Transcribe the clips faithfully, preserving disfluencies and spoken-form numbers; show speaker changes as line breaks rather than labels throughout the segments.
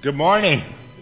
Good morning.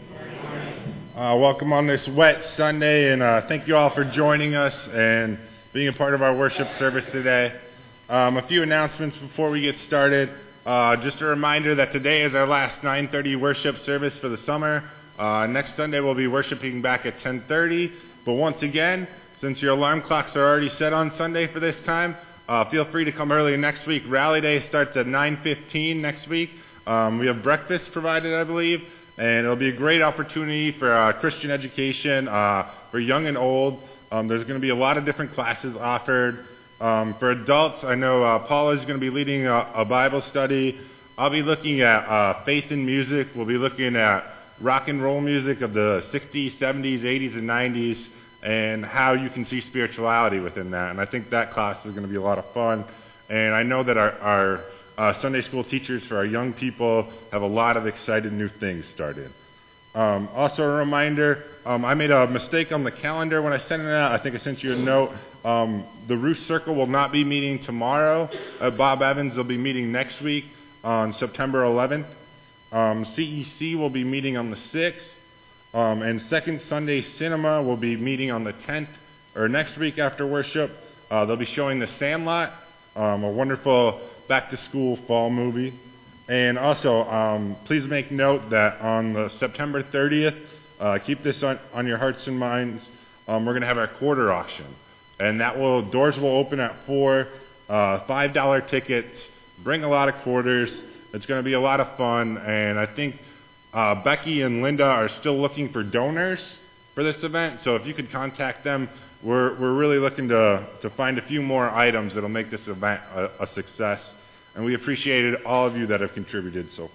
Uh, welcome on this wet Sunday, and uh, thank you all for joining us and being a part of our worship service today. Um, a few announcements before we get started. Uh, just a reminder that today is our last nine thirty worship service for the summer. Uh, next Sunday we'll be worshiping back at ten thirty. But once again, since your alarm clocks are already set on Sunday for this time, uh, feel free to come early next week. Rally Day starts at nine fifteen next week. Um, we have breakfast provided, I believe, and it'll be a great opportunity for uh, Christian education uh, for young and old. Um, there's going to be a lot of different classes offered. Um, for adults, I know uh, Paula is going to be leading a, a Bible study. I'll be looking at uh, faith in music. We'll be looking at rock and roll music of the sixties, seventies, eighties, and nineties, and how you can see spirituality within that. And I think that class is going to be a lot of fun. And I know that our, our Uh, Sunday school teachers for our young people have a lot of exciting new things started. Um, also a reminder, um, I made a mistake on the calendar when I sent it out. I think I sent you a note. Um, the Ruth Circle will not be meeting tomorrow. Uh, Bob Evans will be meeting next week on September eleventh. Um, C E C will be meeting on the sixth. Um, and Second Sunday Cinema will be meeting on the tenth, or next week after worship. Uh, they'll be showing The Sandlot, um, a wonderful back-to-school fall movie. And also, um, please make note that on the September thirtieth, uh, keep this on, on your hearts and minds, um, we're going to have our quarter auction. And that will, doors will open at four, uh, five dollar tickets, bring a lot of quarters. It's going to be a lot of fun, and I think uh, Becky and Linda are still looking for donors for this event, so if you could contact them, we're, we're really looking to, to find a few more items that will make this event a, a success. And we appreciated all of you that have contributed so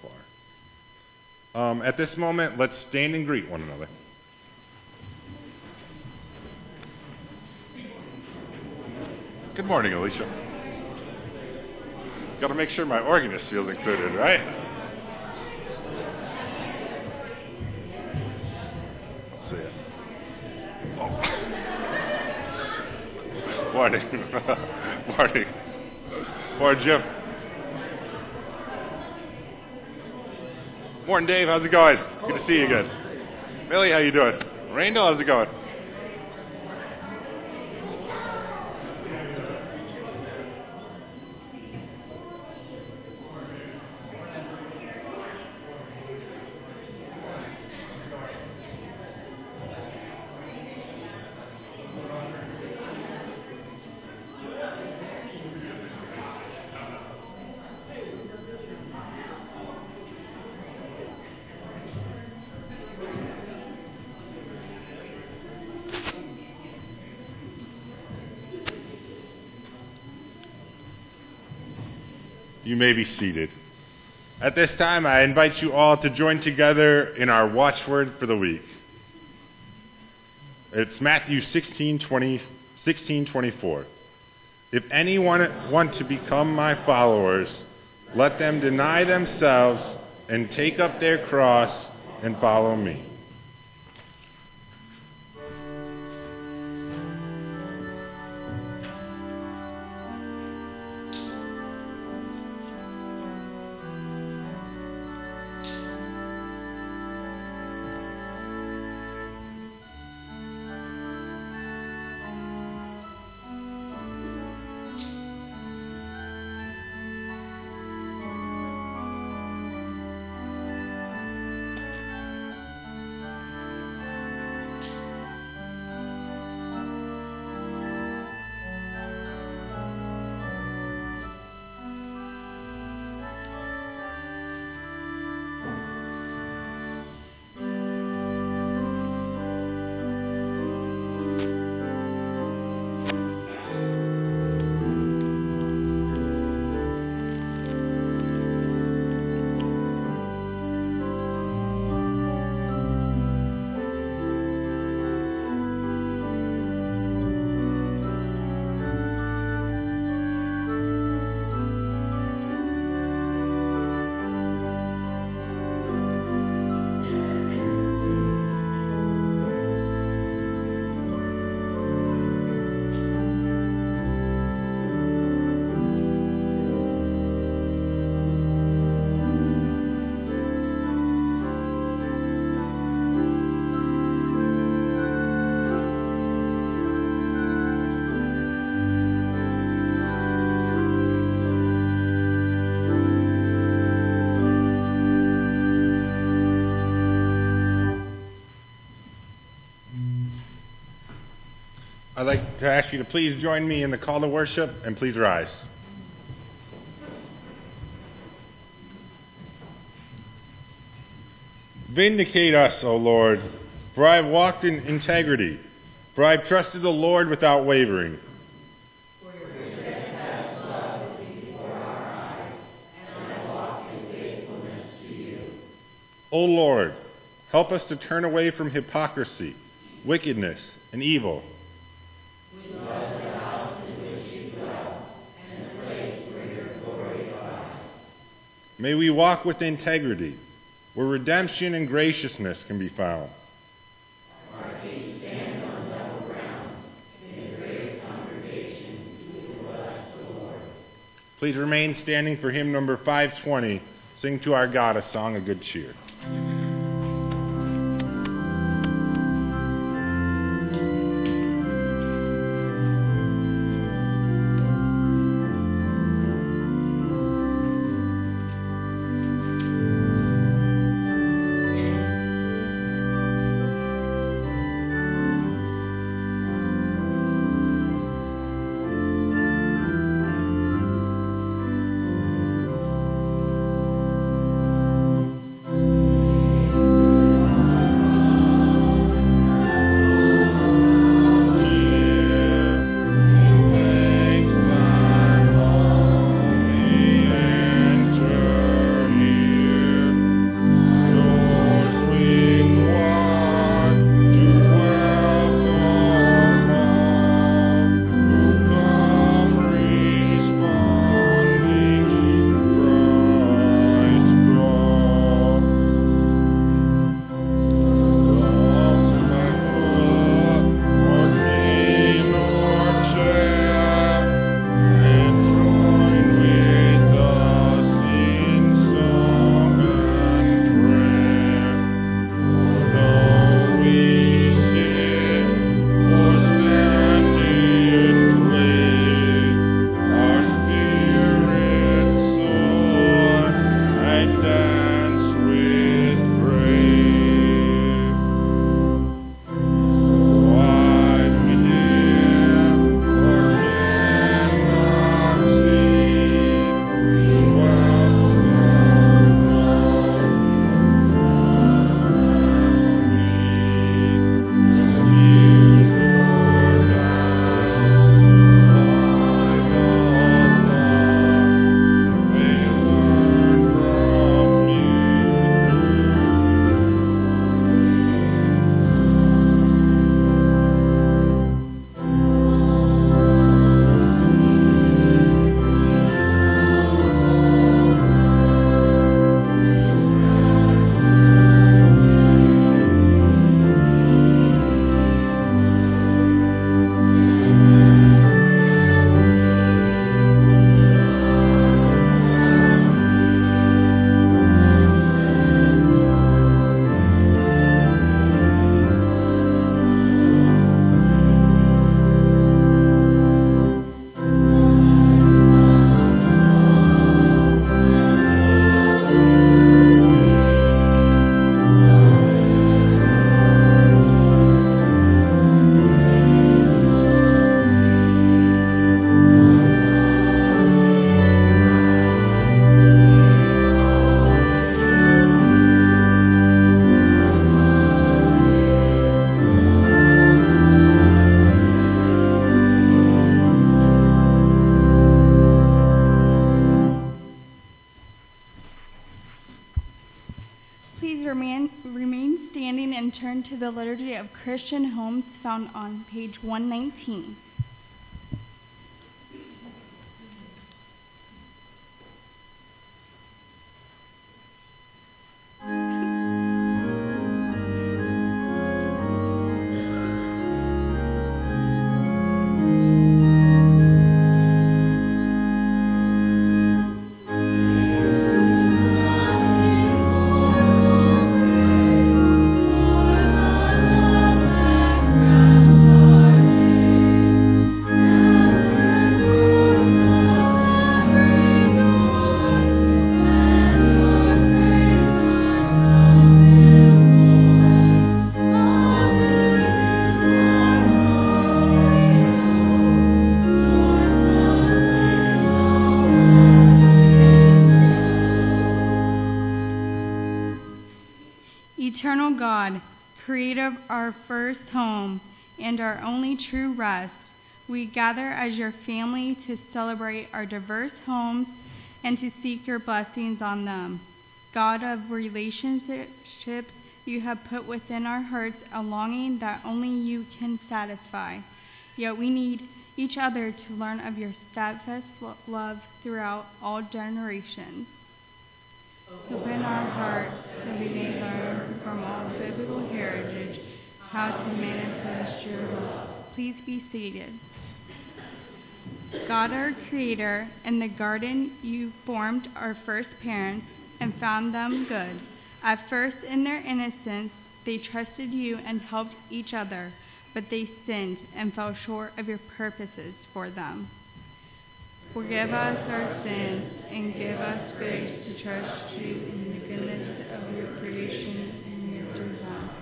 far. Um, at this moment, let's stand and greet one another. Good morning, Alicia. Got to make sure my organist feels included, right? Let's see it. Oh. Morning. Morning. Morning, Jim. Morning, Dave. How's it going? Good to see you again. Millie, how you doing? Randall, how's it going? You may be seated. At this time, I invite you all to join together in our watchword for the week. It's Matthew sixteen twenty, sixteen twenty-four. If anyone want to become my followers, let them deny themselves and take up their cross and follow me. I'd like to ask you to please join me in the call to worship, and please rise. Vindicate us, O Lord, for I have walked in integrity, for I have trusted the Lord without wavering.
For your steadfast love is before our eyes, and I walk in faithfulness to you.
O Lord, help us to turn away from hypocrisy, wickedness, and evil.
We love the house in which you dwell, and the place where your glory abides.
May we walk with integrity, where redemption and graciousness can be found.
Our feet stand on level ground. In the great congregation we will bless the Lord.
Please remain standing for hymn number five twenty, Sing to Our God a Song of Good Cheer.
and turn to the Liturgy of Christian Homes found on page one nineteen.
Thank you.
Eternal God, creator of our first home and our only true rest, we gather as your family to celebrate our diverse homes and to seek your blessings on them. God of relationships, you have put within our hearts a longing that only you can satisfy. Yet we need each other to learn of your steadfast love throughout all generations. Open our hearts so we may learn from all biblical heritage how to manifest your love. Please be seated. God, our creator, in the garden you formed our first parents and found them good. At first, in their innocence, they trusted you and helped each other, but they sinned and fell short of your purposes for them. Forgive us our sins and give us grace to trust you in the goodness of your creation and your design.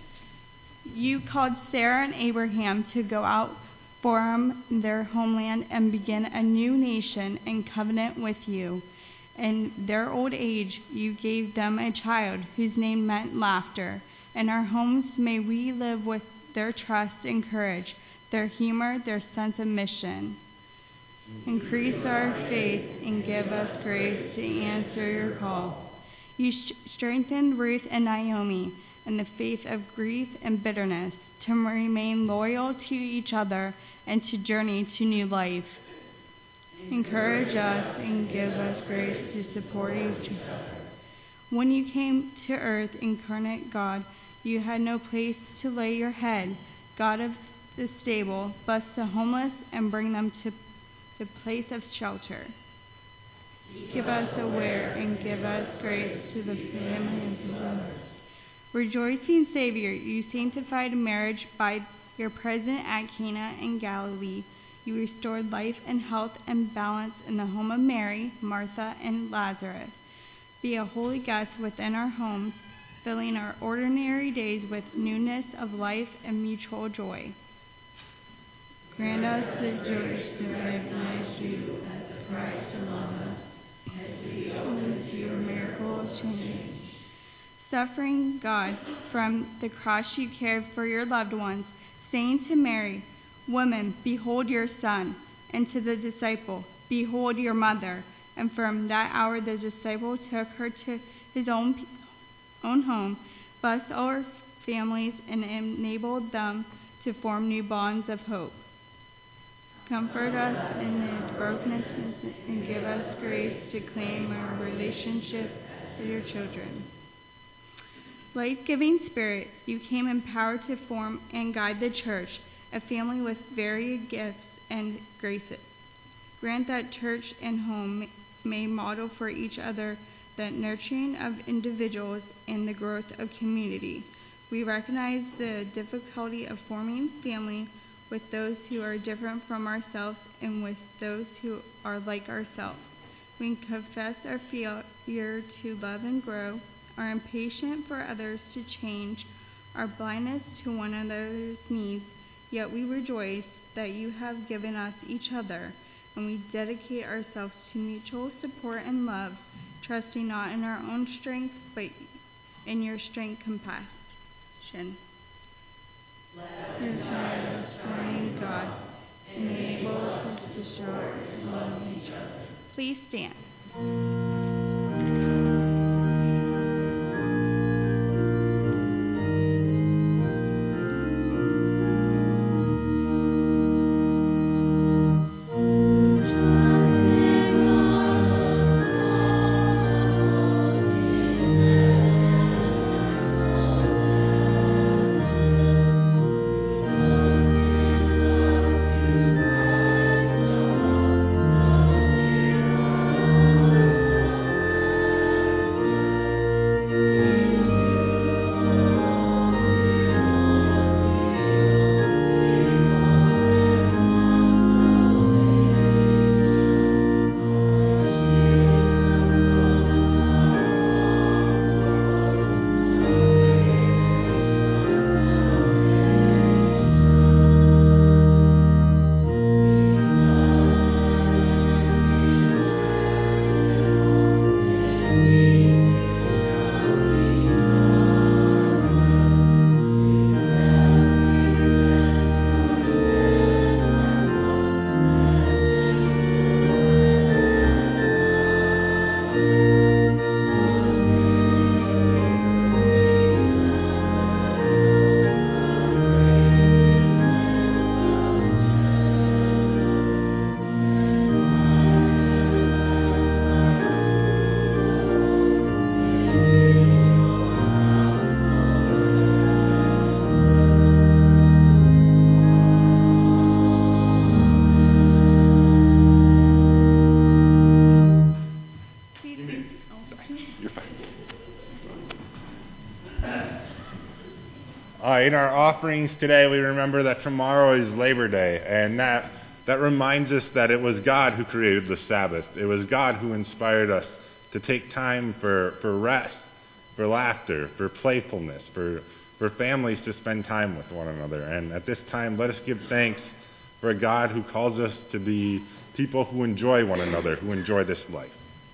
You called Sarah and Abraham to go out from their homeland and begin a new nation in covenant with you. In their old age, you gave them a child whose name meant laughter. In our homes, may we live with their trust and courage, their humor, their sense of mission. Increase our faith and give us grace to answer your call. You st- strengthened Ruth and Naomi in the faith of grief and bitterness to remain loyal to each other and to journey to new life. Encourage us and give us grace to support each other. When you came to earth, incarnate God, you had no place to lay your head. God of the stable, bless the homeless and bring them to the place of shelter. Give us a where and give us grace to the family of the Lord. Rejoicing Savior, you sanctified marriage by your presence at Cana in Galilee. You restored life and health and balance in the home of Mary, Martha, and Lazarus. Be a holy guest within our homes, filling our ordinary days with newness of life and mutual joy. Grant us the joy to recognize you as Christ among us, as we open to your miracle of change. Suffering God, from the cross you cared for your loved ones, saying to Mary, Woman, behold your son, and to the disciple, behold your mother. And from that hour the disciple took her to his own, own home, blessed our families, and enabled them to form new bonds of hope. Comfort us in the brokenness and give us grace to claim our relationship with your children. Life-giving Spirit, you came in power to form and guide the church, a family with varied gifts and graces. Grant that church and home may model for each other the nurturing of individuals and the growth of community. We recognize the difficulty of forming family with those who are different from ourselves and with those who are like ourselves. We confess our failure to love and grow, our impatience for others to change, our blindness to one another's needs, yet we rejoice that you have given us each other, and we dedicate ourselves to mutual support and love, trusting not in our own strength, but in your strength compassion. Purify us, Holy God, enable us to show and love each other. Please stand.
Uh, in our offerings today, we remember that tomorrow is Labor Day, and that, that reminds us that it was God who created the Sabbath. It was God who inspired us to take time for, for rest, for laughter, for playfulness, for, for families to spend time with one another. And at this time, let us give thanks for a God who calls us to be people who enjoy one another, who enjoy this life.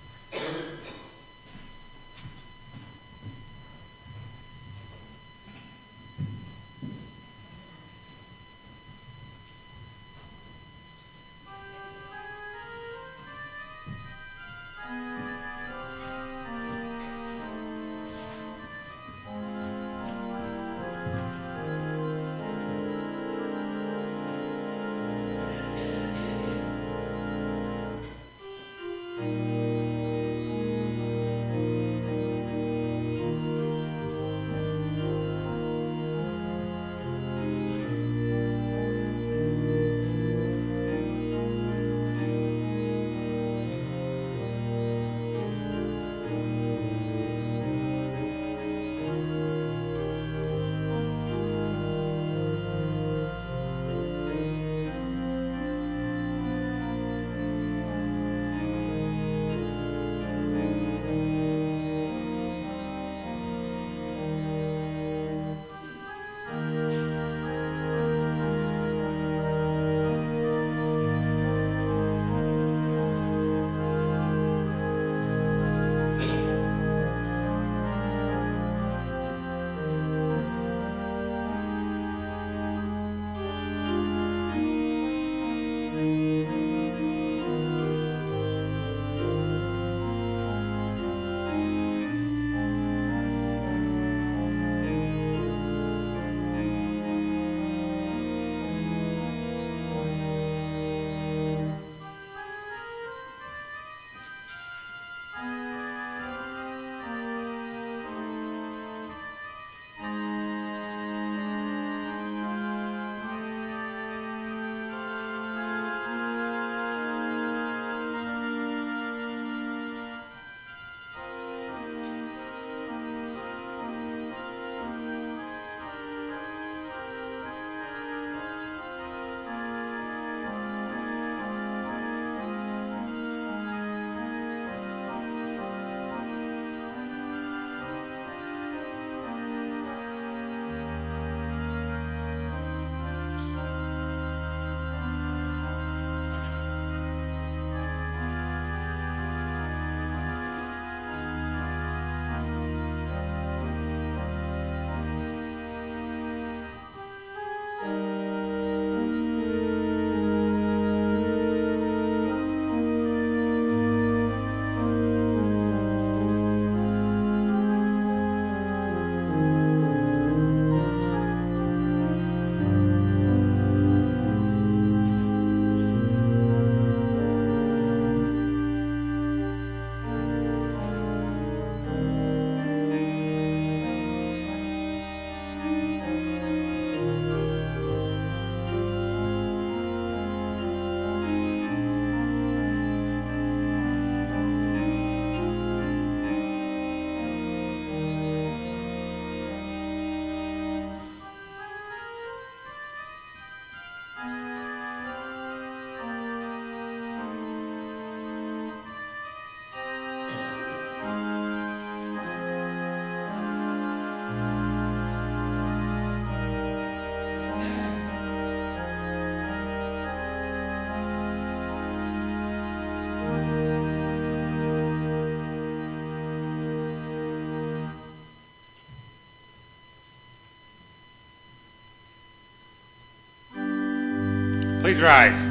Please rise.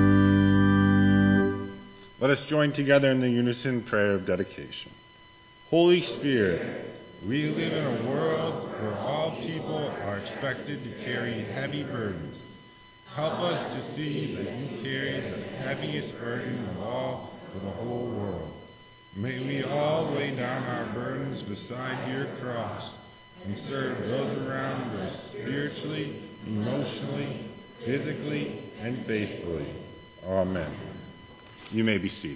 Let us join together in the unison prayer of dedication. Holy Spirit, we live in a world where all people are expected to carry heavy burdens. Help us to see that you carry the heaviest burden of all for the whole world. May we all lay down our burdens beside your cross and serve those around us spiritually, emotionally, physically, and faithfully. Amen. You may be seated.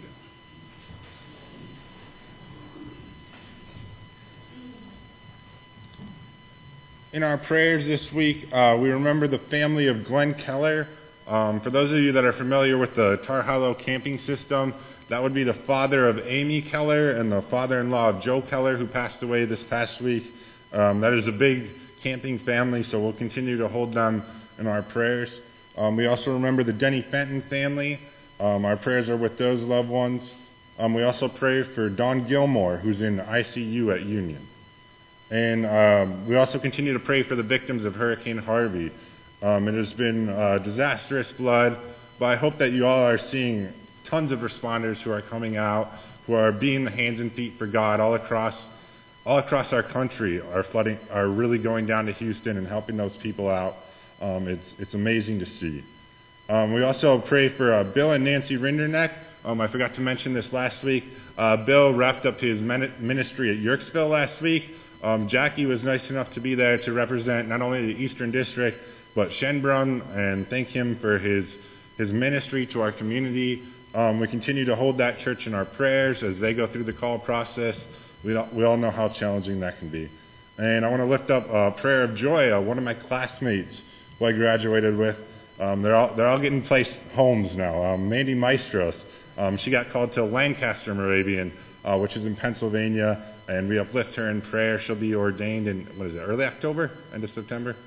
In our prayers this week, uh, we remember the family of Glenn Keller. Um, for those of you that are familiar with the Tar Hollow camping system, that would be the father of Amy Keller and the father-in-law of Joe Keller, who passed away this past week. Um, that is a big camping family, so we'll continue to hold them in our prayers. Um, we also remember the Denny Fenton family. Um, our prayers are with those loved ones. Um, we also pray for Don Gilmore, who's in I C U at Union. And um, we also continue to pray for the victims of Hurricane Harvey. Um, it has been a disastrous flood, but I hope that you all are seeing tons of responders who are coming out, who are being the hands and feet for God all across all across our country, are flooding, are really going down to Houston and helping those people out. Um, it's it's amazing to see. Um, we also pray for uh, Bill and Nancy Rinderneck. Um, I forgot to mention this last week. Uh, Bill wrapped up his ministry at Yerkesville last week. Um, Jackie was nice enough to be there to represent not only the Eastern District, but Shenbrun, and thank him for his, his ministry to our community. Um, we continue to hold that church in our prayers as they go through the call process. We, all, we all know how challenging that can be. And I want to lift up a prayer of joy, uh, one of my classmates who I graduated with. Um, they're, all, they're all getting placed homes now. Um, Mandy Maestros, um, she got called to Lancaster Moravian, uh, which is in Pennsylvania, and we uplift her in prayer. She'll be ordained in, what is it, early October? End of September?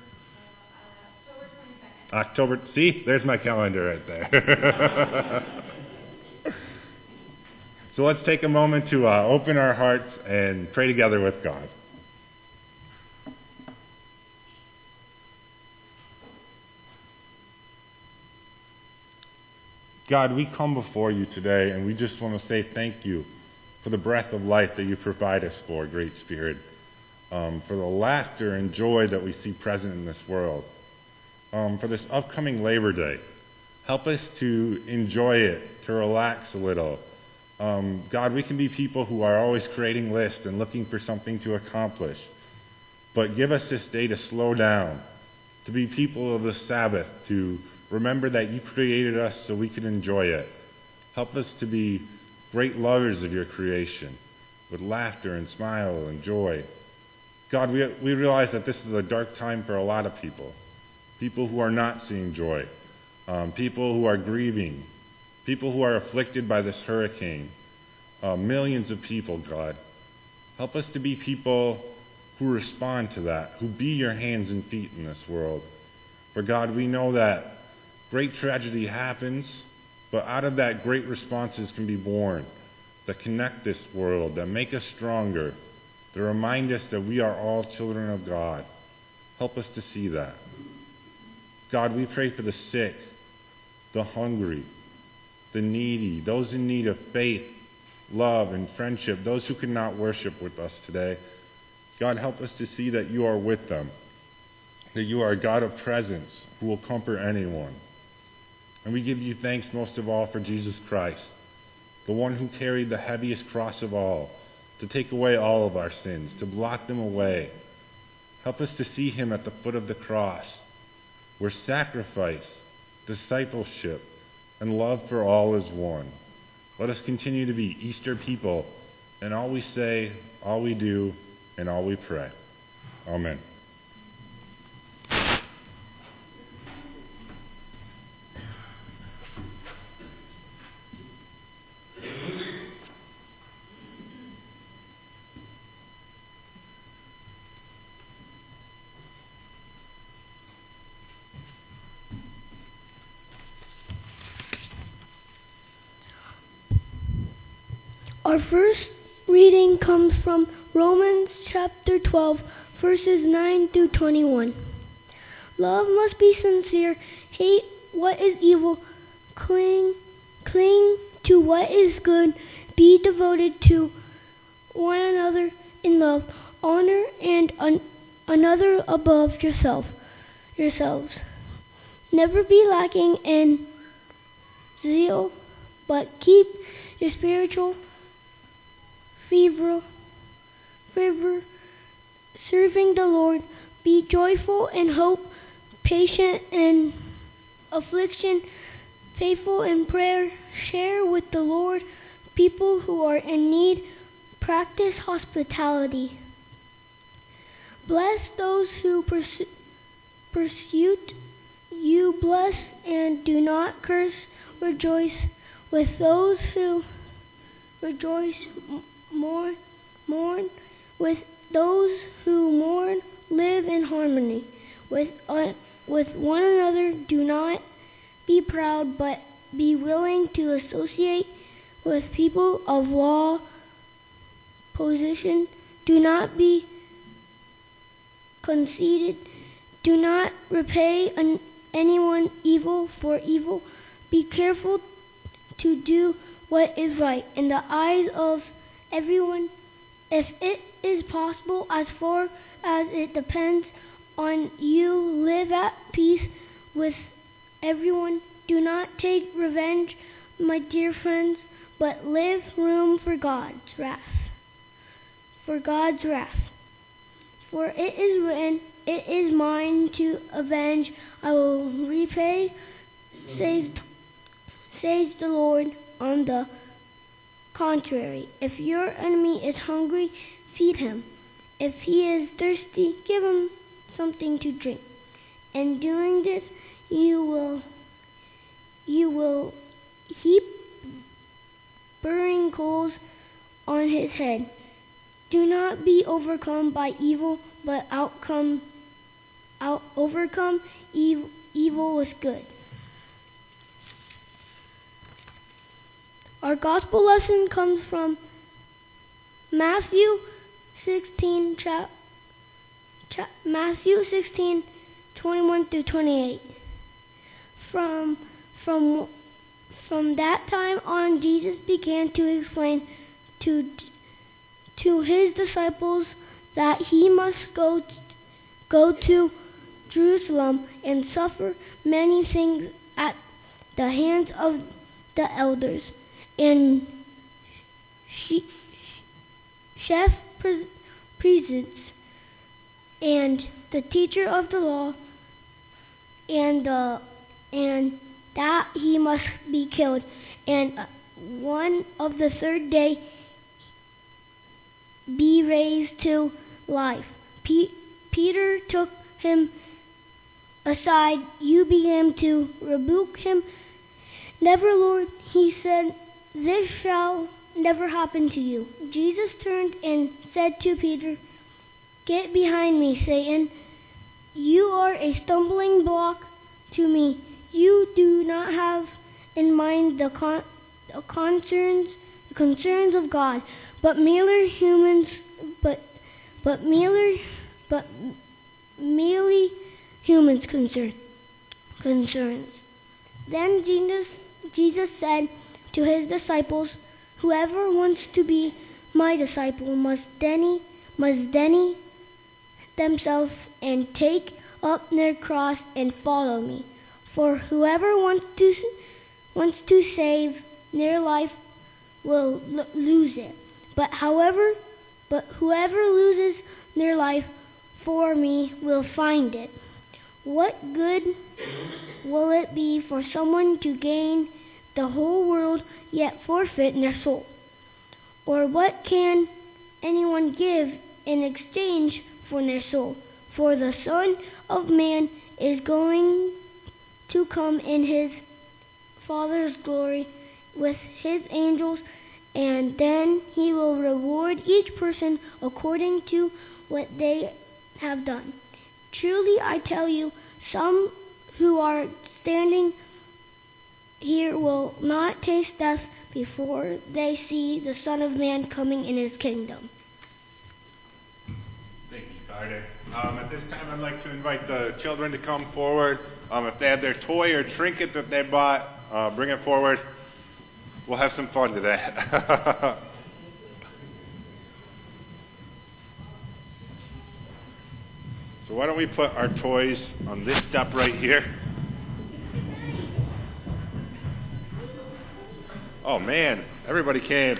Uh, October twenty-second. October, see? There's my calendar right there. So let's take a moment to uh, open our hearts and pray together with God. God, we come before you today, and we just want to say thank you for the breath of life that you provide us for, Great Spirit, um, for the laughter and joy that we see present in this world, um, for this upcoming Labor Day. Help us to enjoy it, to relax a little. Um, God, we can be people who are always creating lists and looking for something to accomplish, but give us this day to slow down, to be people of the Sabbath, to remember that you created us so we can enjoy it. Help us to be great lovers of your creation, with laughter and smile and joy. God, we, we realize that this is a dark time for a lot of people, people who are not seeing joy, um, people who are grieving, people who are afflicted by this hurricane, uh, millions of people, God. Help us to be people who respond to that, who be your hands and feet in this world. For God, we know that great tragedy happens, but out of that, great responses can be born that connect this world, that make us stronger, that remind us that we are all children of God. Help us to see that. God, we pray for the sick, the hungry, the needy, those in need of faith, love, and friendship, those who could not worship with us today. God, help us to see that you are with them, that you are a God of presence who will comfort anyone. And we give you thanks most of all for Jesus Christ, the one who carried the heaviest cross of all, to take away all of our sins, to blot them away. Help us to see him at the foot of the cross, where sacrifice, discipleship, and love for all is one. Let us continue to be Easter people in all we say, all we do, and all we pray. Amen.
Our first reading comes from Romans chapter twelve, verses nine through twenty-one. Love must be sincere. Hate what is evil. Cling, cling to what is good. Be devoted to one another in love. Honor and un- another above yourself, yourselves. Never be lacking in zeal, but keep your spiritual fervor, fervor serving the Lord. Be joyful in hope, patient in affliction, faithful in prayer. Share with the Lord people who are in need. Practice hospitality. Bless those who pursue, persecute you. Bless and do not curse. Rejoice with those who rejoice. Mourn, mourn with those who mourn. Live in harmony with uh, with one another. Do not be proud, but be willing to associate with people of law position. Do not be conceited. Do not repay an, anyone evil for evil. Be careful to do what is right in the eyes of everyone. If it is possible, as far as it depends on you, live at peace with everyone. Do not take revenge, my dear friends, but leave room for God's wrath. For God's wrath. For it is written, "It is mine to avenge, I will repay," says, says the Lord. On the contrary, if your enemy is hungry, feed him. If he is thirsty, give him something to drink. In doing this, you will you will heap burning coals on his head. Do not be overcome by evil, but outcome out overcome evil, evil with good. Our gospel lesson comes from Matthew sixteen, cha- cha- Matthew sixteen, twenty-one through twenty-eight. From from from that time on, Jesus began to explain to to his disciples that he must go go to Jerusalem and suffer many things at the hands of the elders and she, chief priests and the teacher of the law, and uh, and that he must be killed, and one of the third day be raised to life. P- Peter took him aside. You began to rebuke him. "Never, Lord," he said, "this shall never happen to you." Jesus turned and said to Peter, "Get behind me, Satan. You are a stumbling block to me. You do not have in mind the, con- the concerns, the concerns of God, but merely humans, but but merely but merely humans' concern, concerns." Then Jesus Jesus said to his disciples, "Whoever wants to be my disciple must deny must deny themselves and take up their cross and follow me. For whoever wants to wants to save their life will l- lose it. But however, but whoever loses their life for me will find it. What good will it be for someone to gain the whole world yet forfeit their soul? Or what can anyone give in exchange for their soul? For the Son of Man is going to come in his Father's glory with his angels, and then he will reward each person according to what they have done. Truly I tell you, some who are standing here will not taste death before they see the Son of Man coming in his kingdom."
Thank you, Carter. Um, at this time, I'd like to invite the children to come forward. Um, if they have their toy or trinket that they bought, uh, bring it forward. We'll have some fun today. So why don't we put our toys on this step right here? Oh man, everybody came.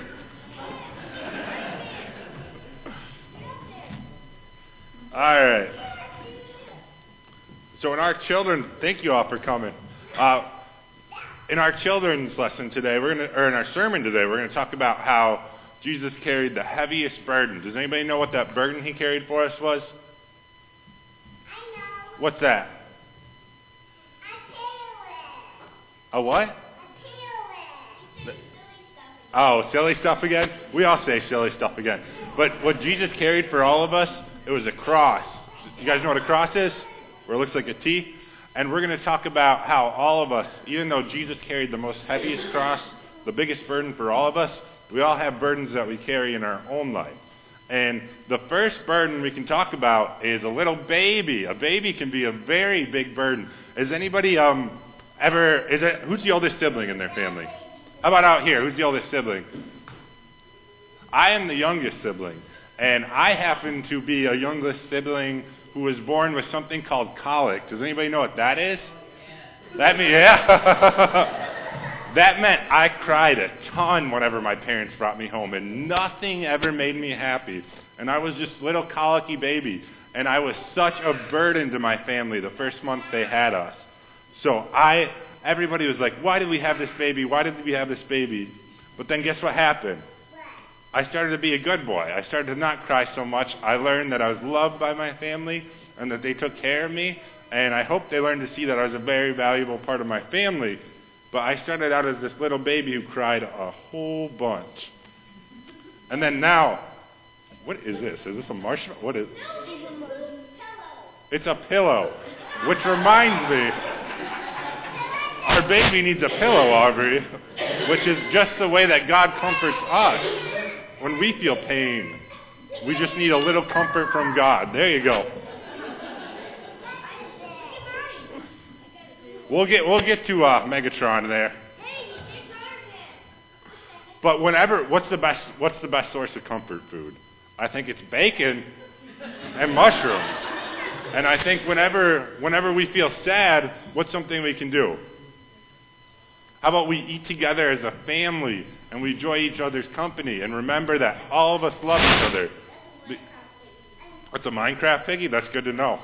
All right. So in our children, thank you all for coming. Uh, in our children's lesson today, we're gonna, or in our sermon today, we're going to talk about how Jesus carried the heaviest burden. Does anybody know what that burden he carried for us was?
I know.
What's that?
A
A what?
tailwind. A tailwind.
Oh, silly stuff again? We all say silly stuff again. But what Jesus carried for all of us, it was a cross. You guys know what a cross is? Where it looks like a T? And we're going to talk about how all of us, even though Jesus carried the most heaviest cross, the biggest burden for all of us, we all have burdens that we carry in our own life. And the first burden we can talk about is a little baby. A baby can be a very big burden. Is anybody um ever, is it, who's the oldest sibling in their family? How about out here? Who's the oldest sibling? I am the youngest sibling. And I happen to be a youngest sibling who was born with something called colic. Does anybody know what that is? That means, yeah. That meant I cried a ton whenever my parents brought me home, and nothing ever made me happy. And I was just little colicky baby, and I was such a burden to my family the first month they had us. So I, everybody was like, why did we have this baby? Why did we have this baby? But then guess what happened? I started to be a good boy. I started to not cry so much. I learned that I was loved by my family and that they took care of me. And I hope they learned to see that I was a very valuable part of my family. But I started out as this little baby who cried a whole bunch. And then now, what is this? Is this a marshmallow? What is it? It's a pillow. Which reminds me, our baby needs a pillow, Aubrey. Which is just the way that God comforts us. When we feel pain, we just need a little comfort from God. There you go. We'll get we'll get to uh, Megatron there. But whenever, what's the best what's the best source of comfort food? I think it's bacon and mushrooms. And I think whenever whenever we feel sad, what's something we can do? How about we eat together as a family and we enjoy each other's company and remember that all of us love each other. What's a Minecraft piggy? That's good to know.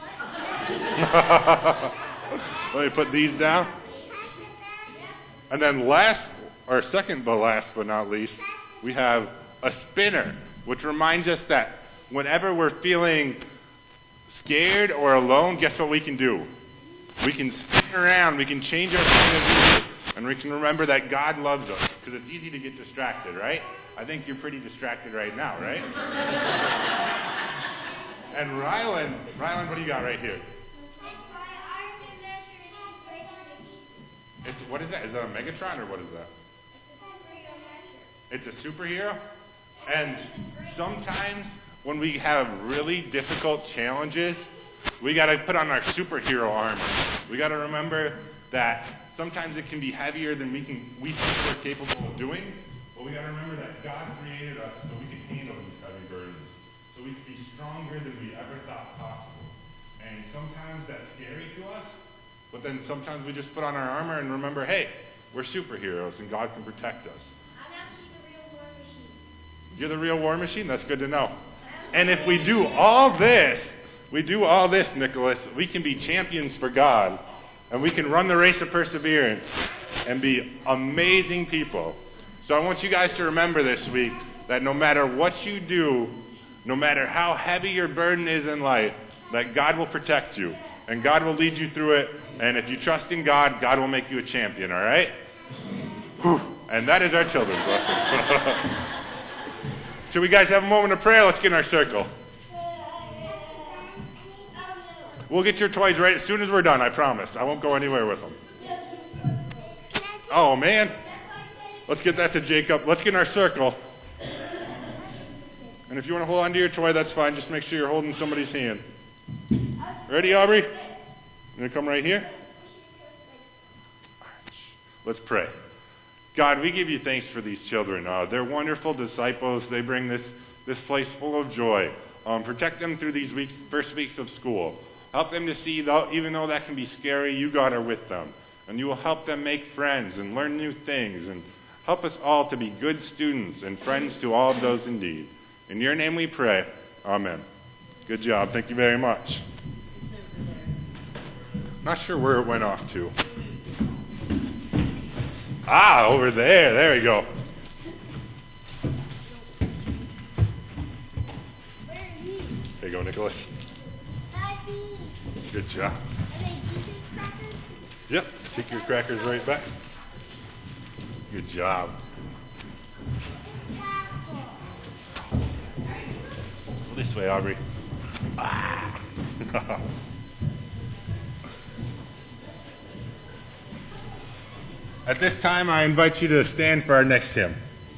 Let me put these down. And then last, or second but last but not least, we have a spinner, which reminds us that whenever we're feeling scared or alone, guess what we can do? We can spin around, we can change our point of view. And we can remember that God loves us, because it's easy to get distracted, right? I think you're pretty distracted right now, right? And Rylan, Rylan, what do you got right here? It's, what is that? Is that a Megatron, or what is that? It's a superhero? And sometimes when we have really difficult challenges, we got to put on our superhero armor. We got to remember that sometimes it can be heavier than we can we think we're capable of doing, but we got to remember that God created us so we can handle these heavy burdens, so we can be stronger than we ever thought possible. And sometimes that's scary to us, but then sometimes we just put on our armor and remember, hey, we're superheroes and God can protect us.
I'm actually the real war machine.
You're the real war machine? That's good to know. And if we do all this, we do all this, Nicholas, we can be champions for God. And we can run the race of perseverance and be amazing people. So I want you guys to remember this week that no matter what you do, no matter how heavy your burden is in life, that God will protect you. And God will lead you through it. And if you trust in God, God will make you a champion, all right? Whew. And that is our children's lesson. Should we guys have a moment of prayer? Let's get in our circle. We'll get your toys right as soon as we're done, I promise. I won't go anywhere with them. Oh, man. Let's get that to Jacob. Let's get in our circle. And if you want to hold on to your toy, that's fine. Just make sure you're holding somebody's hand. Ready, Aubrey? You going to come right here? Let's pray. God, we give you thanks for these children. Uh, they're wonderful disciples. They bring this, this place full of joy. Um, protect them through these weeks, first weeks of school. Help them to see, though, even though that can be scary, you, God, are with them. And you will help them make friends and learn new things. And help us all to be good students and friends to all of those in need. In your name we pray. Amen. Good job. Thank you very much. Not sure where it went off to. Ah, over there. There we go. There you go, Nicholas. Good job. Yep, take your crackers right back. Good job. This way, Aubrey. Ah. At this time, I invite you to stand for our next hymn.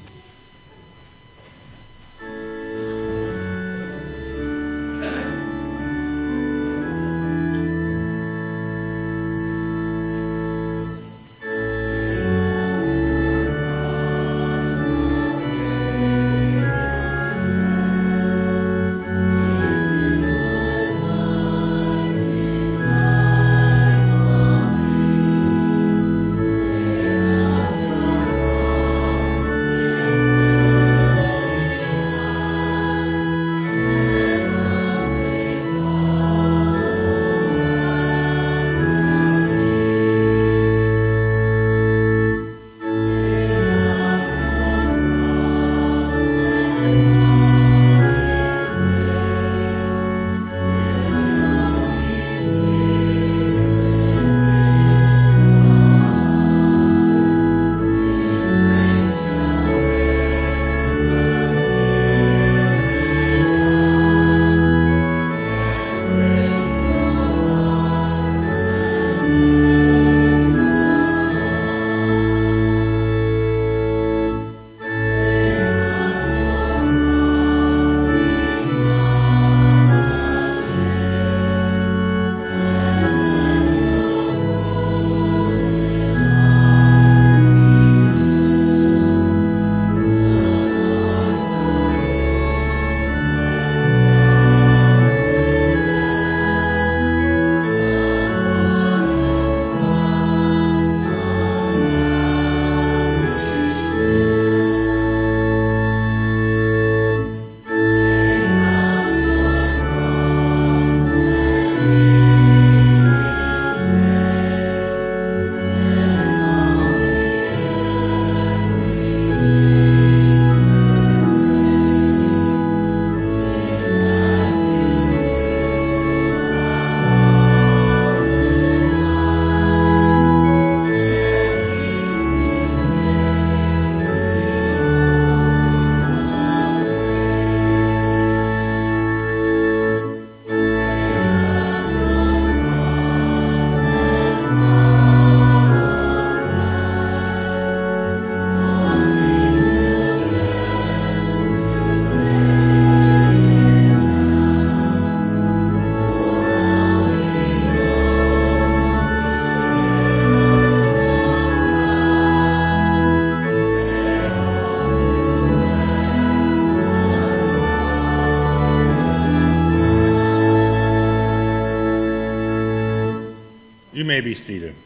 You may be seated.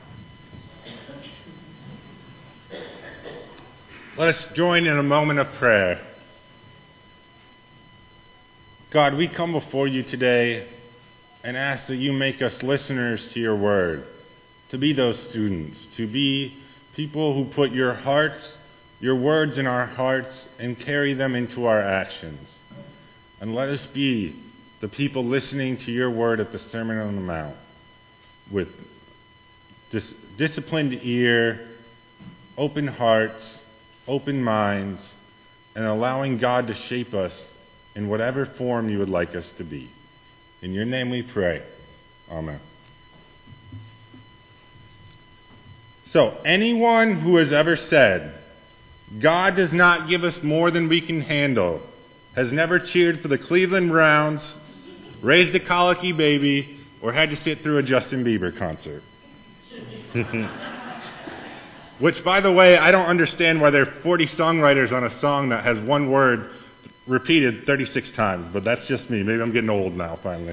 Let us join in a moment of prayer. God, we come before you today and ask that you make us listeners to your word, to be those students, to be people who put your hearts, your words in our hearts and carry them into our actions. And let us be the people listening to your word at the Sermon on the Mount with dis- disciplined ear, open hearts, open minds, and allowing God to shape us in whatever form you would like us to be. In your name we pray. Amen. So, anyone who has ever said, God does not give us more than we can handle, has never cheered for the Cleveland Browns, raised a colicky baby, or had to sit through a Justin Bieber concert. Which, by the way, I don't understand why there are forty songwriters on a song that has one word repeated thirty-six times, but that's just me. Maybe I'm getting old now, finally.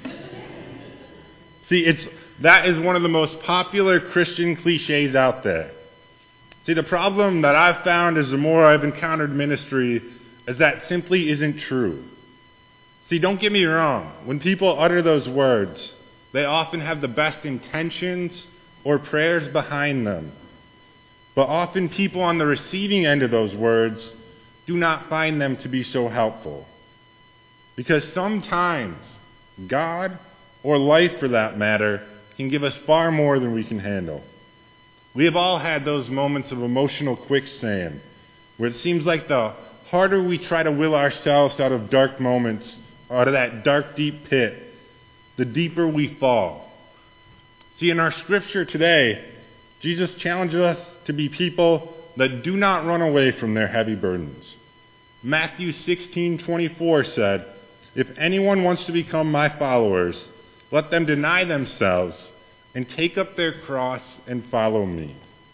See, it's that is one of the most popular Christian cliches out there. See, the problem that I've found is the more I've encountered ministry is that simply isn't true. See, don't get me wrong. When people utter those words, they often have the best intentions or prayers behind them. But often people on the receiving end of those words do not find them to be so helpful. Because sometimes God, or life for that matter, can give us far more than we can handle. We have all had those moments of emotional quicksand where it seems like the harder we try to will ourselves out of dark moments, out of that dark, deep pit, the deeper we fall. See, in our scripture today, Jesus challenges us to be people that do not run away from their heavy burdens. Matthew sixteen twenty-four said, "If anyone wants to become my followers, let them deny themselves and take up their cross and follow me."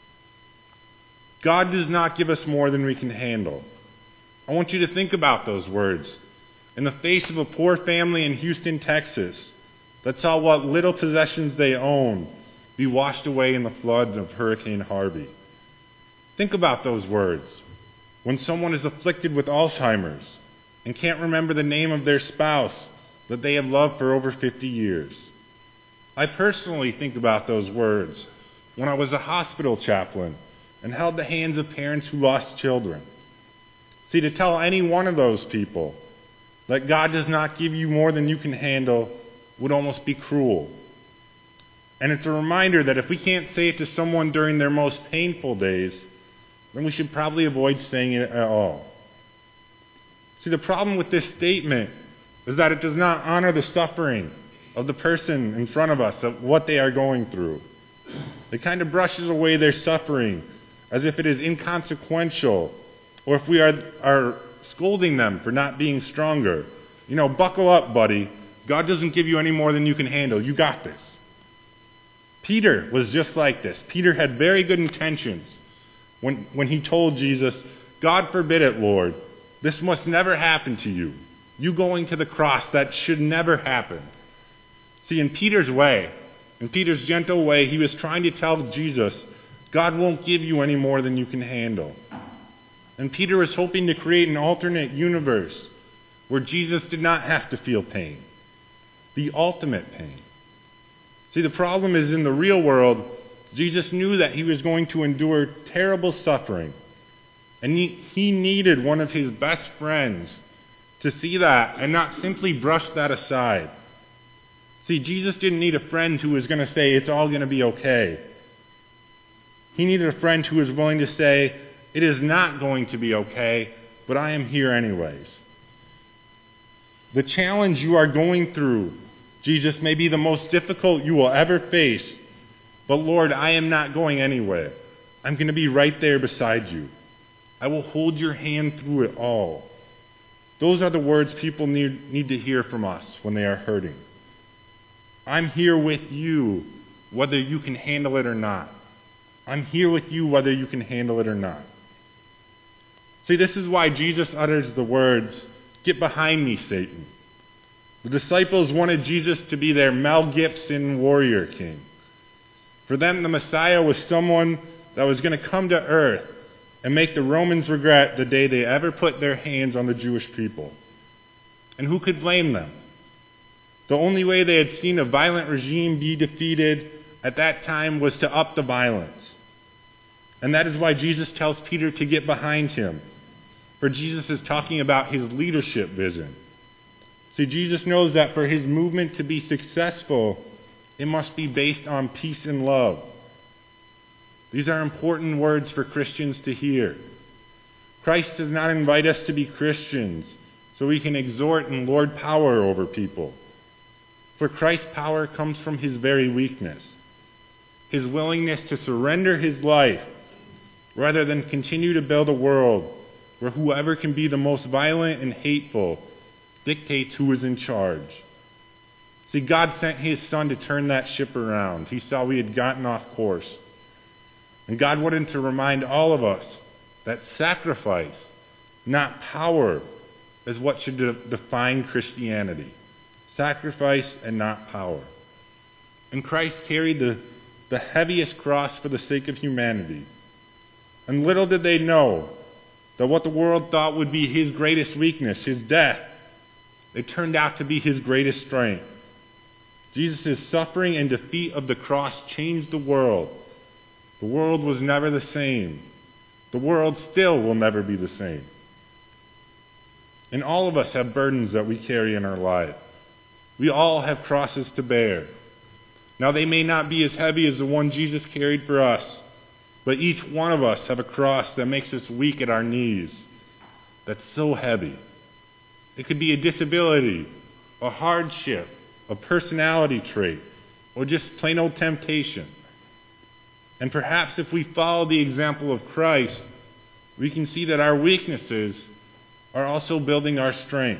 God does not give us more than we can handle. I want you to think about those words. In the face of a poor family in Houston, Texas, that saw what little possessions they owned be washed away in the floods of Hurricane Harvey. Think about those words. When someone is afflicted with Alzheimer's and can't remember the name of their spouse that they have loved for over fifty years. I personally think about those words when I was a hospital chaplain and held the hands of parents who lost children. See, to tell any one of those people that God does not give you more than you can handle would almost be cruel. And it's a reminder that if we can't say it to someone during their most painful days, then we should probably avoid saying it at all. See, the problem with this statement is that it does not honor the suffering of the person in front of us, of what they are going through. It kind of brushes away their suffering as if it is inconsequential, or if we are, are scolding them for not being stronger. You know, buckle up, buddy. God doesn't give you any more than you can handle. You got this. Peter was just like this. Peter had very good intentions when, when he told Jesus, "God forbid it, Lord. This must never happen to you. You going to the cross, that should never happen." See, in Peter's way, in Peter's gentle way, he was trying to tell Jesus, God won't give you any more than you can handle. And Peter was hoping to create an alternate universe where Jesus did not have to feel pain, the ultimate pain. See, the problem is in the real world, Jesus knew that he was going to endure terrible suffering. And he, he needed one of his best friends to see that and not simply brush that aside. See, Jesus didn't need a friend who was going to say, it's all going to be okay. He needed a friend who was willing to say, it is not going to be okay, but I am here anyways. The challenge you are going through, Jesus, may be the most difficult you will ever face, but Lord, I am not going anywhere. I'm going to be right there beside you. I will hold your hand through it all. Those are the words people need, need to hear from us when they are hurting. I'm here with you, whether you can handle it or not. I'm here with you, whether you can handle it or not. See, this is why Jesus utters the words, "Get behind me, Satan." The disciples wanted Jesus to be their Mel Gibson warrior king. For them, the Messiah was someone that was going to come to earth and make the Romans regret the day they ever put their hands on the Jewish people. And who could blame them? The only way they had seen a violent regime be defeated at that time was to up the violence. And that is why Jesus tells Peter to get behind him. For Jesus is talking about his leadership vision. See, Jesus knows that for his movement to be successful, it must be based on peace and love. These are important words for Christians to hear. Christ does not invite us to be Christians so we can exhort and lord power over people. For Christ's power comes from his very weakness, his willingness to surrender his life rather than continue to build a world where whoever can be the most violent and hateful dictates who is in charge. See, God sent his Son to turn that ship around. He saw we had gotten off course. And God wanted to remind all of us that sacrifice, not power, as what should de- define Christianity: sacrifice and not power. And Christ carried the, the heaviest cross for the sake of humanity. And little did they know that what the world thought would be his greatest weakness, his death, it turned out to be his greatest strength. Jesus' suffering and defeat of the cross changed the world. The world was never the same. The world still will never be the same. And all of us have burdens that we carry in our life. We all have crosses to bear. Now, they may not be as heavy as the one Jesus carried for us, but each one of us have a cross that makes us weak at our knees, that's so heavy. It could be a disability, a hardship, a personality trait, or just plain old temptation. And perhaps if we follow the example of Christ, we can see that our weaknesses are also building our strength.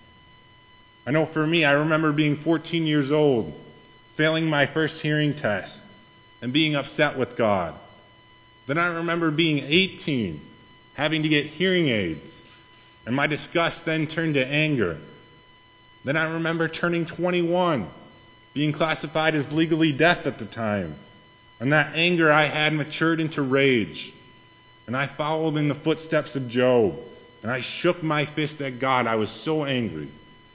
I know for me, I remember being fourteen years old, failing my first hearing test, and being upset with God. Then I remember being eighteen, having to get hearing aids, and my disgust then turned to anger. Then I remember turning twenty-one, being classified as legally deaf at the time, and that anger I had matured into rage. And I followed in the footsteps of Job, and I shook my fist at God. I was so angry.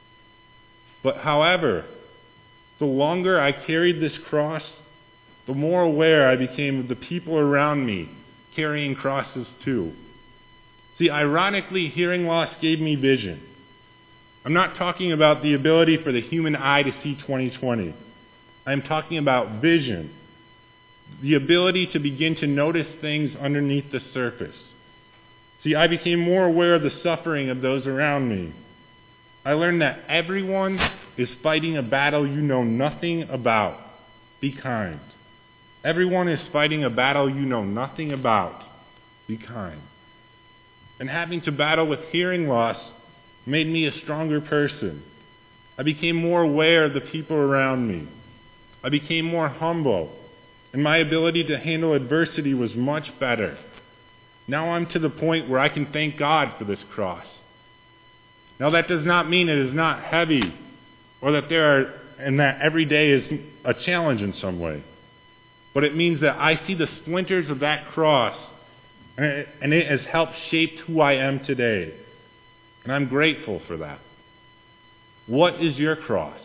But however, the longer I carried this cross, the more aware I became of the people around me carrying crosses too. See, ironically, hearing loss gave me vision. I'm not talking about the ability for the human eye to see twenty twenty. I'm talking about vision, the ability to begin to notice things underneath the surface. See, I became more aware of the suffering of those around me. I learned that everyone is fighting a battle you know nothing about. Be kind. Everyone is fighting a battle you know nothing about. Be kind. And having to battle with hearing loss made me a stronger person. I became more aware of the people around me. I became more humble, and my ability to handle adversity was much better. Now I'm to the point where I can thank God for this cross. Now that does not mean it is not heavy, or that there are, and that every day is a challenge in some way. But it means that I see the splinters of that cross, and it, and it has helped shape who I am today. And I'm grateful for that. What is your cross?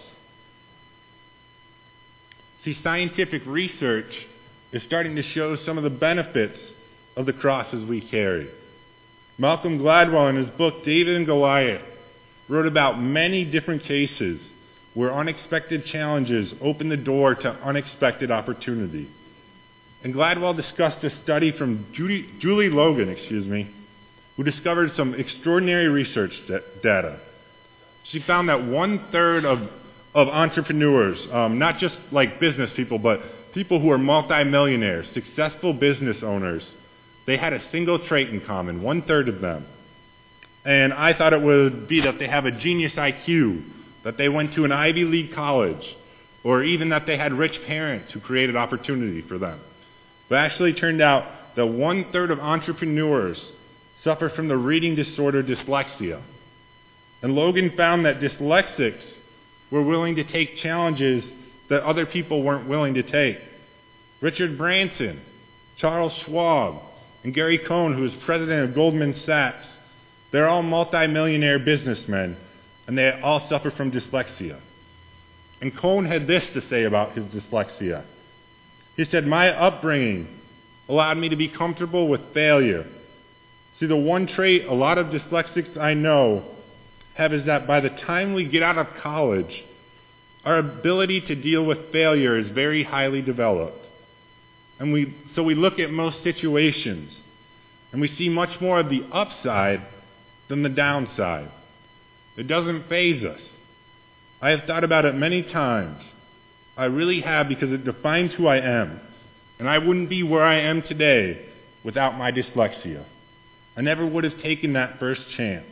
See, scientific research is starting to show some of the benefits of the crosses we carry. Malcolm Gladwell, in his book David and Goliath, wrote about many different cases where unexpected challenges open the door to unexpected opportunity. And Gladwell discussed a study from Judy, Julie Logan, excuse me, who discovered some extraordinary research data. She found that one-third of, of entrepreneurs, um, not just like business people, but people who are multimillionaires, successful business owners, they had a single trait in common, one-third of them. And I thought it would be that they have a genius I Q, that they went to an Ivy League college, or even that they had rich parents who created opportunity for them. But it actually turned out that one-third of entrepreneurs suffer from the reading disorder dyslexia. And Logan found that dyslexics were willing to take challenges that other people weren't willing to take. Richard Branson, Charles Schwab, and Gary Cohn, who is president of Goldman Sachs, they're all multimillionaire businessmen, and they all suffer from dyslexia. And Cohn had this to say about his dyslexia. He said, "My upbringing allowed me to be comfortable with failure. See, the one trait a lot of dyslexics I know have is that by the time we get out of college, our ability to deal with failure is very highly developed. And we, so we look at most situations, and we see much more of the upside than the downside. It doesn't faze us. I have thought about it many times. I really have, because it defines who I am. And I wouldn't be where I am today without my dyslexia. I never would have taken that first chance."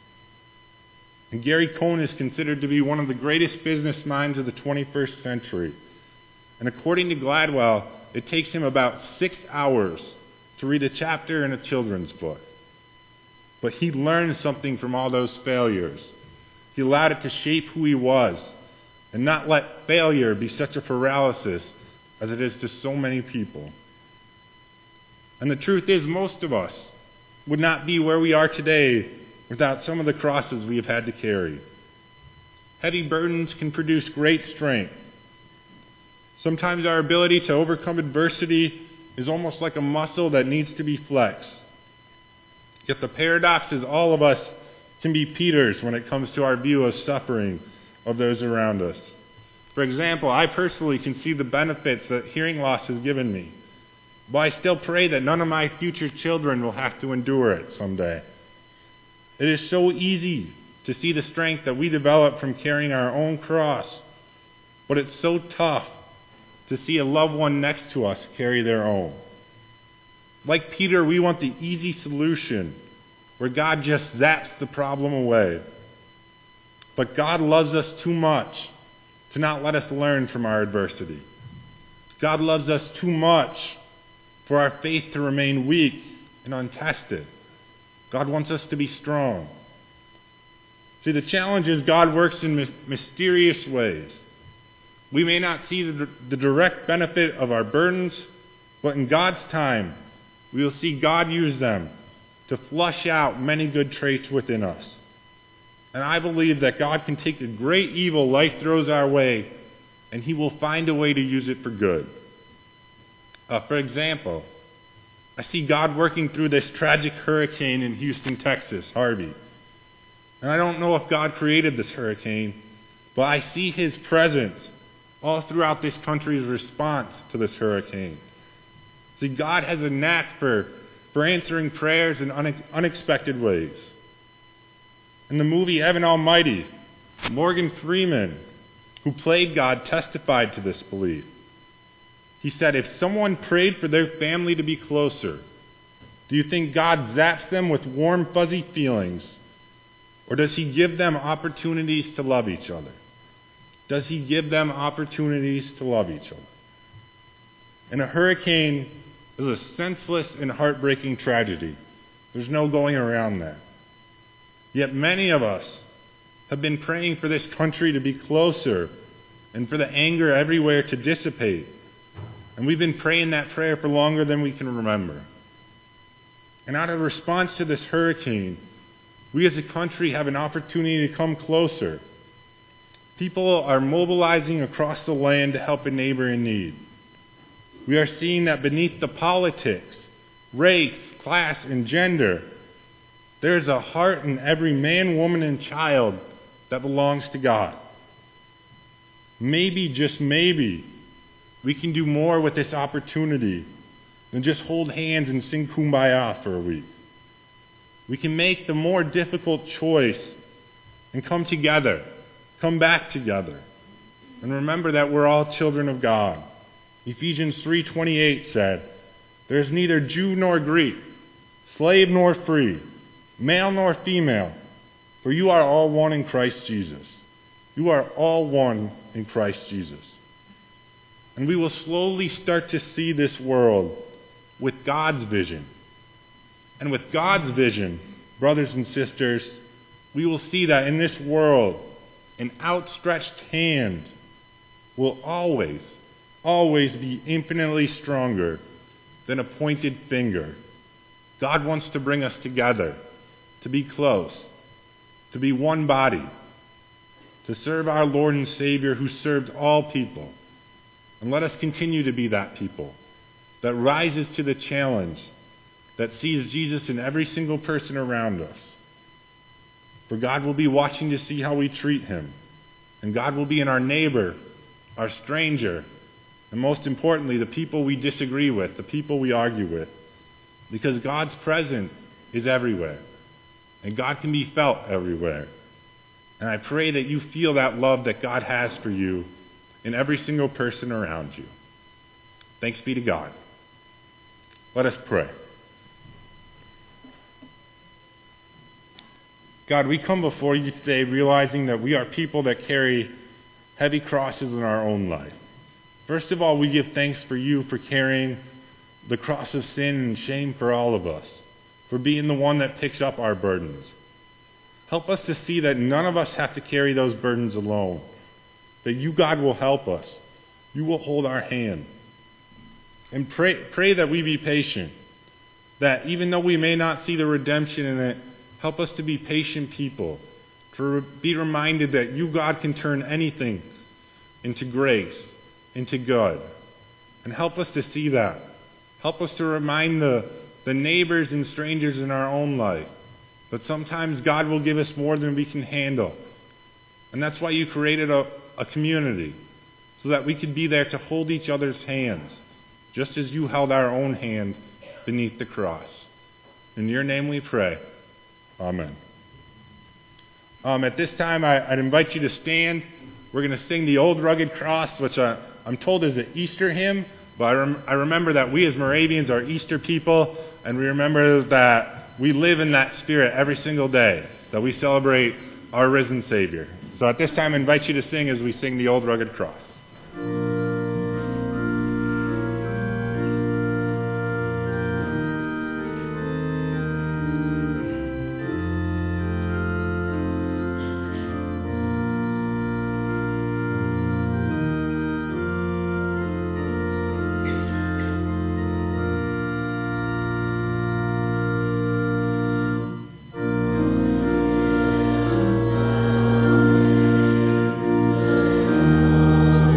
And Gary Cohn is considered to be one of the greatest business minds of the twenty-first century. And according to Gladwell, it takes him about six hours to read a chapter in a children's book. but he learned something from all those failures. He allowed it to shape who he was and not let failure be such a paralysis as it is to so many people. And the truth is, most of us would not be where we are today without some of the crosses we have had to carry. Heavy burdens can produce great strength. Sometimes our ability to overcome adversity is almost like a muscle that needs to be flexed. Yet the paradox is all of us can be Peters when it comes to our view of suffering of those around us. For example, I personally can see the benefits that hearing loss has given me, but I still pray that none of my future children will have to endure it someday. It is so easy to see the strength that we develop from carrying our own cross, but it's so tough to see a loved one next to us carry their own. Like Peter, we want the easy solution where God just zaps the problem away. But God loves us too much to not let us learn from our adversity. God loves us too much for our faith to remain weak and untested. God wants us to be strong. See, the challenge is God works in my- mysterious ways. We may not see the, the direct benefit of our burdens, but in God's time, we will see God use them to flush out many good traits within us. And I believe that God can take a great evil life throws our way, and he will find a way to use it for good. Uh, for example, I see God working through this tragic hurricane in Houston, Texas, Harvey. And I don't know if God created this hurricane, but I see his presence all throughout this country's response to this hurricane. See, God has a knack for, for answering prayers in une- unexpected ways. In the movie Evan Almighty, Morgan Freeman, who played God, testified to this belief. He said, if someone prayed for their family to be closer, do you think God zaps them with warm, fuzzy feelings? Or does he give them opportunities to love each other? Does he give them opportunities to love each other? And a hurricane is a senseless and heartbreaking tragedy. There's no going around that. Yet many of us have been praying for this country to be closer and for the anger everywhere to dissipate. And we've been praying that prayer for longer than we can remember. And out of response to this hurricane, we as a country have an opportunity to come closer. People are mobilizing across the land to help a neighbor in need. We are seeing that beneath the politics, race, class, and gender, there is a heart in every man, woman, and child that belongs to God. Maybe, just maybe, we can do more with this opportunity than just hold hands and sing Kumbaya for a week. We can make the more difficult choice and come together, come back together, and remember that we're all children of God. Ephesians three twenty-eight said, there is neither Jew nor Greek, slave nor free, male nor female, for you are all one in Christ Jesus. You are all one in Christ Jesus. And we will slowly start to see this world with God's vision. And with God's vision, brothers and sisters, we will see that in this world, an outstretched hand will always, always be infinitely stronger than a pointed finger. God wants to bring us together, to be close, to be one body, to serve our Lord and Savior who served all people. And let us continue to be that people that rises to the challenge, that sees Jesus in every single person around us. For God will be watching to see how we treat him. And God will be in our neighbor, our stranger, and most importantly, the people we disagree with, the people we argue with. Because God's presence is everywhere. And God can be felt everywhere. And I pray that you feel that love that God has for you in every single person around you. Thanks be to God. Let us pray. God, we come before you today realizing that we are people that carry heavy crosses in our own life. First of all, we give thanks for you for carrying the cross of sin and shame for all of us, for being the one that picks up our burdens. Help us to see that none of us have to carry those burdens alone. That you, God, will help us. You will hold our hand. And pray, pray that we be patient. That even though we may not see the redemption in it, help us to be patient people. To be reminded that you, God, can turn anything into grace, into good. And help us to see that. Help us to remind the, the neighbors and strangers in our own life that sometimes God will give us more than we can handle. And that's why you created a, a community, so that we could be there to hold each other's hands, just as you held our own hand beneath the cross. In your name we pray. Amen. Um, at this time, I, I'd invite you to stand. We're going to sing the Old Rugged Cross, which I, I'm told is an Easter hymn, but I, rem- I remember that we as Moravians are Easter people, and we remember that we live in that spirit every single day, that we celebrate our risen Savior. So at this time, I invite you to sing as we sing the Old Rugged Cross.
Thank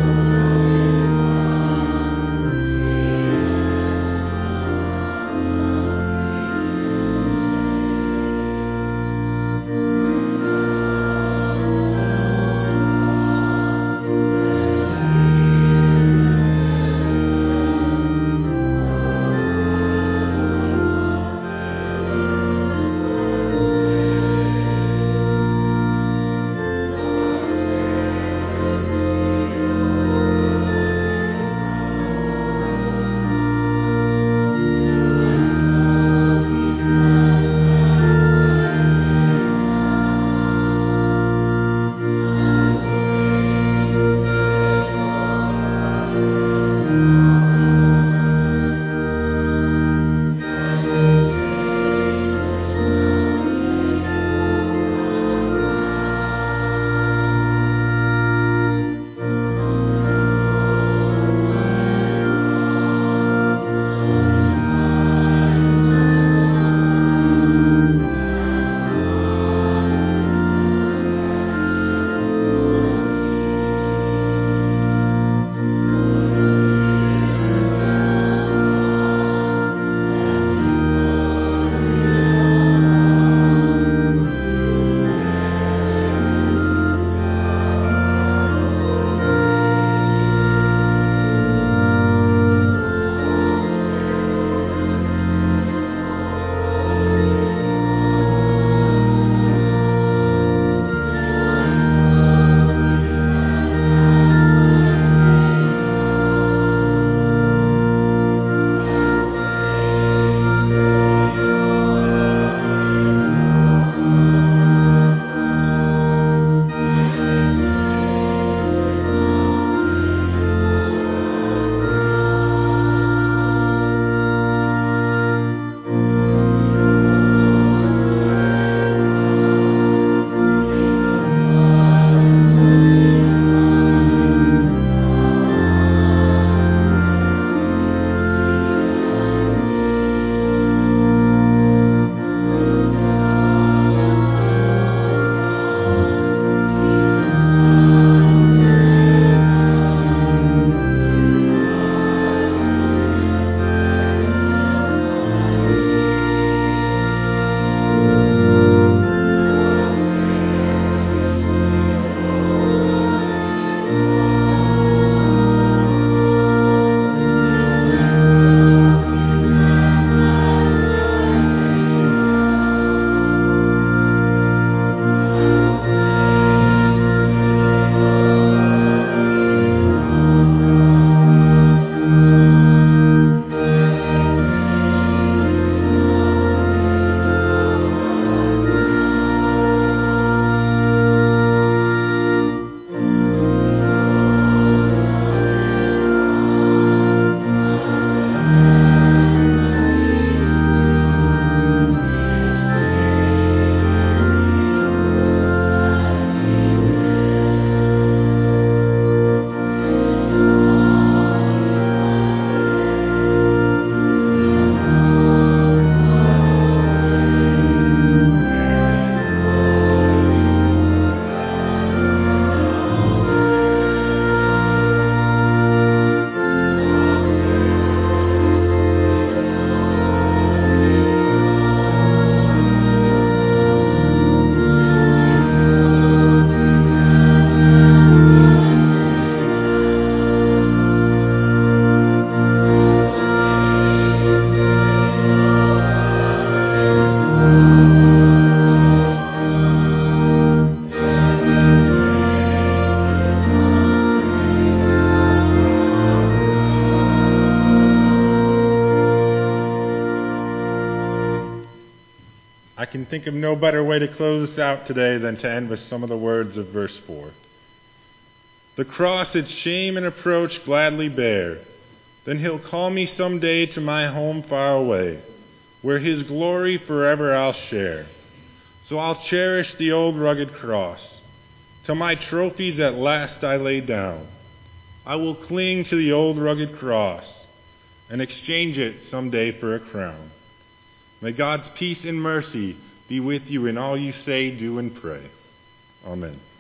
can think of no better way to close this out today than to end with some of the words of verse four. The cross its shame and approach gladly bear, then he'll call me someday to my home far away, where his glory forever I'll share. So I'll cherish the old rugged cross, till my trophies at last I lay down. I will cling to the old rugged cross, and exchange it someday for a crown. May God's peace and mercy be with you in all you say, do, and pray. Amen.